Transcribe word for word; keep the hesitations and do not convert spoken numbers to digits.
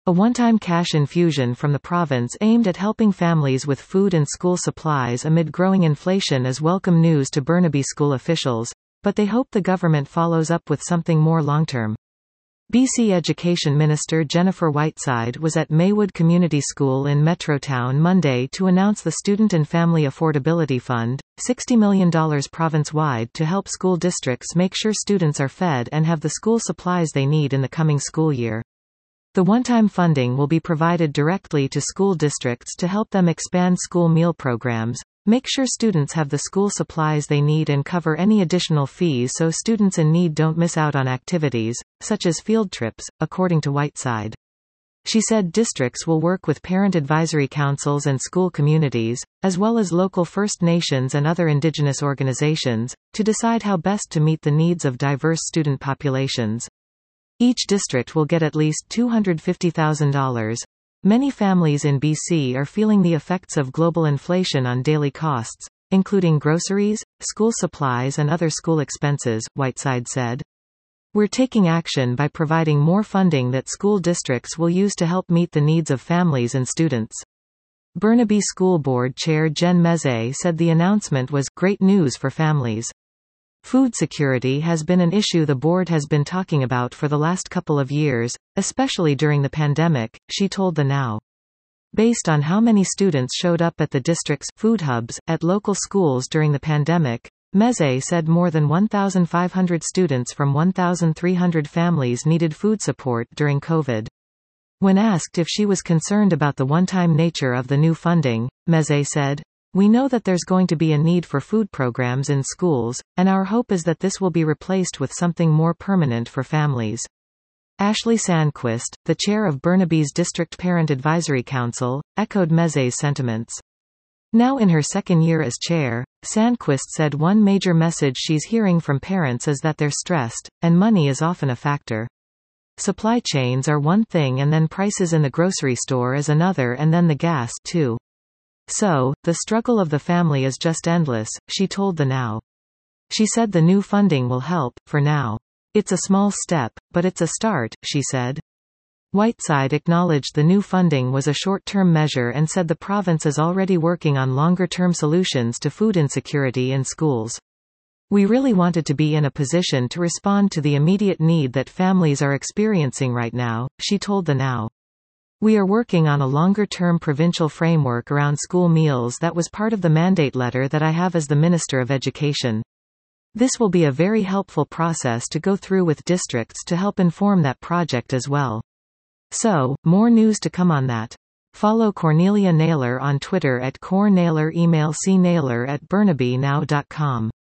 A one-time cash infusion from the province aimed at helping families with food and school supplies amid growing inflation is welcome news to Burnaby school officials, but they hope the government follows up with something more long-term. B C Education Minister Jennifer Whiteside was at Maywood Community School in Metrotown Monday to announce the Student and Family Affordability Fund, sixty million dollars province-wide to help school districts make sure students are fed and have the school supplies they need in the coming school year. The one-time funding will be provided directly to school districts to help them expand school meal programs, make sure students have the school supplies they need and cover any additional fees so students in need don't miss out on activities, such as field trips, according to Whiteside. She said districts will work with parent advisory councils and school communities, as well as local First Nations and other Indigenous organizations, to decide how best to meet the needs of diverse student populations. Each district will get at least two hundred fifty thousand dollars. Many families in B C are feeling the effects of global inflation on daily costs, including groceries, school supplies and other school expenses, Whiteside said. We're taking action by providing more funding that school districts will use to help meet the needs of families and students. Burnaby School Board Chair Jen Meze said the announcement was great news for families. Food security has been an issue the board has been talking about for the last couple of years, especially during the pandemic, she told the Now. Based on how many students showed up at the district's food hubs at local schools during the pandemic, Meze said more than one thousand five hundred students from one thousand three hundred families needed food support during COVID. When asked if she was concerned about the one-time nature of the new funding, Meze said, "We know that there's going to be a need for food programs in schools, and our hope is that this will be replaced with something more permanent for families." Ashley Sandquist, the chair of Burnaby's District Parent Advisory Council, echoed Meze's sentiments. Now in her second year as chair, Sandquist said one major message she's hearing from parents is that they're stressed, and money is often a factor. Supply chains are one thing and then prices in the grocery store is another and then the gas, too. So, the struggle of the family is just endless, she told the Now. She said the new funding will help, for now. It's a small step, but it's a start, she said. Whiteside acknowledged the new funding was a short-term measure and said the province is already working on longer-term solutions to food insecurity in schools. We really wanted to be in a position to respond to the immediate need that families are experiencing right now, she told the Now. We are working on a longer-term provincial framework around school meals that was part of the mandate letter that I have as the Minister of Education. This will be a very helpful process to go through with districts to help inform that project as well. So, more news to come on that. Follow Cornelia Naylor on Twitter at Cor Naylor, email c naylor at burnaby now dot com.